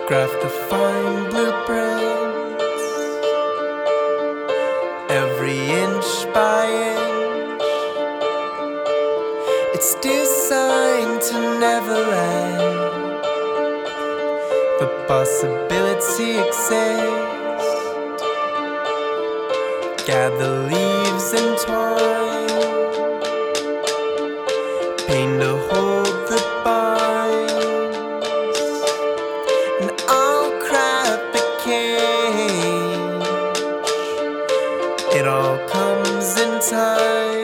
Craft the fine blueprints, every inch by inch. It's designed to never end. The possibility exists. Gather leaves and twine, pain to hold the binds, and I'll craft the cage. It all comes in time.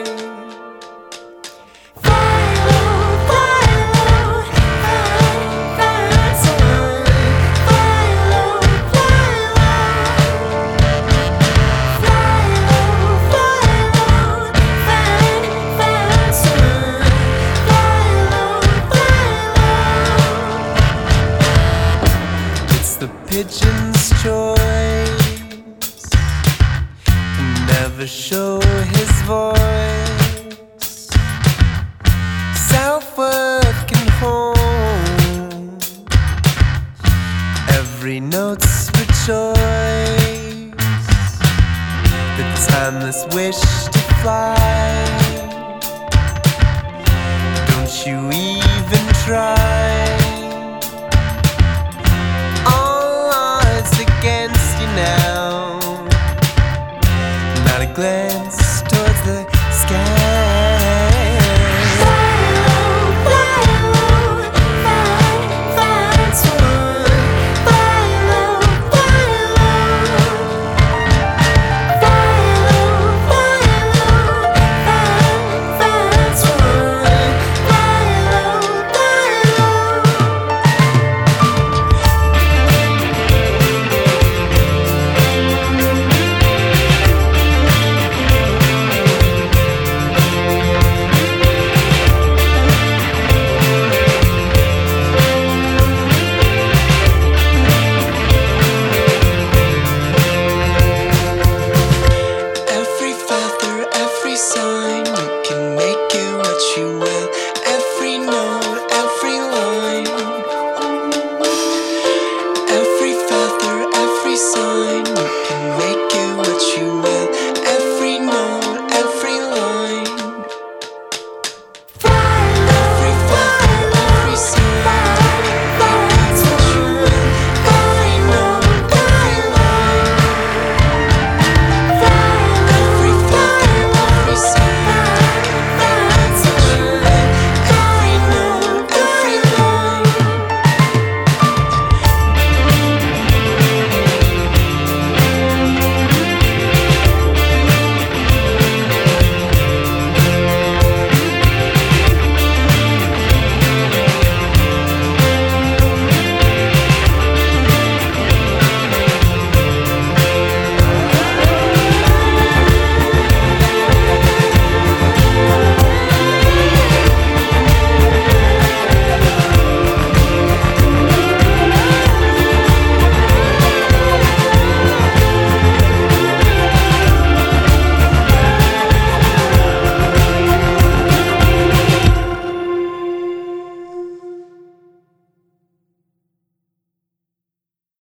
The pigeon's choice can never show his voice. Self-worth can hold every note's rejoice. The timeless wish to fly. Don't you even try. Against you now, not a glance towards the sky. Sign